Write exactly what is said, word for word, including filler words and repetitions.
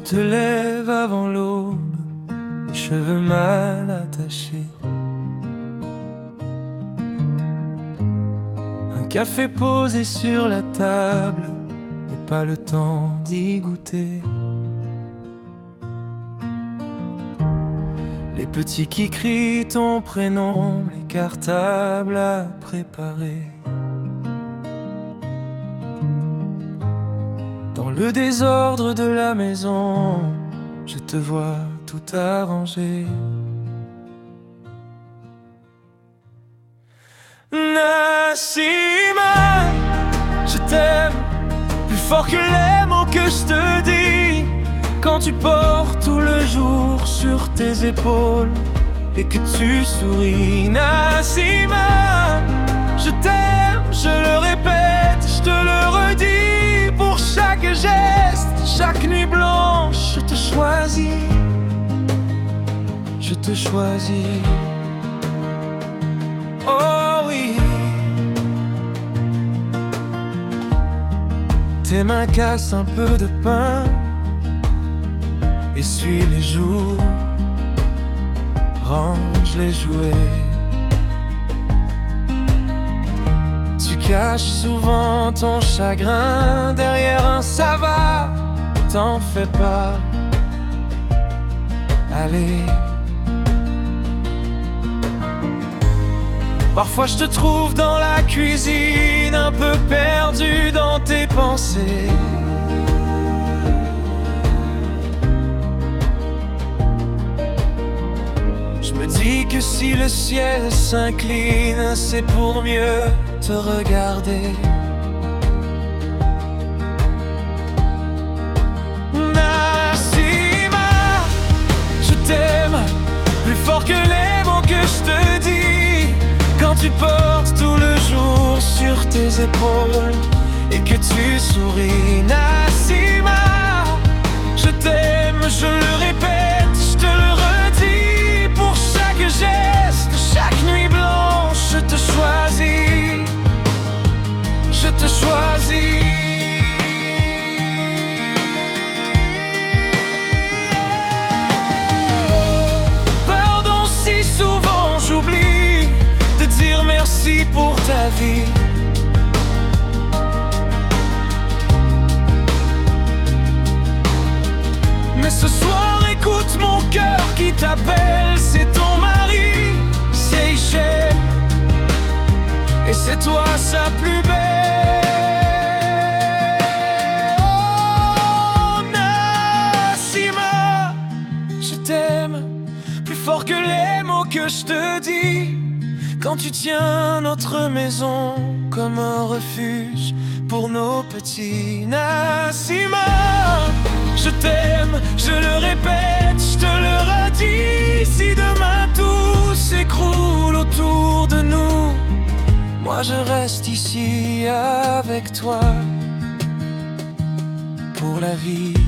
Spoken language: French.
te lèves avant l'aube, les cheveux mal attachés. Un café posé sur la table, mais pas le temps d'y goûter. Les petits qui crient ton prénom, les cartables à préparer. Dans le désordre de la maison, je te vois tout arrangé. Nassima, je t'aime plus fort que les mots que je te dis. Quand tu portes tout le jour sur tes épaules et que tu souris. Nassima, je t'aime, je le répète, je te le redis. Pour chaque geste, chaque nuit blanche, je te choisis. Je te choisis. Oh oui. Tes mains cassent un peu de pain, essuie les joues, range les jouets. Tu caches souvent ton chagrin derrière un ça va, t'en fais pas. Allez. Parfois je te trouve dans la cuisine, un peu perdu dans tes pensées. Je me dis que si le ciel s'incline, c'est pour mieux te regarder. Nassima, je t'aime plus fort que les mots que je te dis. Quand tu portes tout le jour sur tes épaules et que tu souris. Nassima, je t'aime, je le répète, je te le redis. Pour chaque geste, chaque nuit blanche, je te choisis. Je te choisis. Pardon si souvent j'oublie de dire merci pour ta vie. Mais ce soir écoute mon cœur qui t'appelle. C'est ton mari, Seychelles, et c'est toi sa plus belle. Oh Nassima, je t'aime plus fort que les mots que je te dis. Quand tu tiens notre maison comme un refuge pour nos petits. Nassima, je t'aime, je le répète, je te le redis. Si demain tout s'écroule autour de nous, moi je reste ici avec toi pour la vie.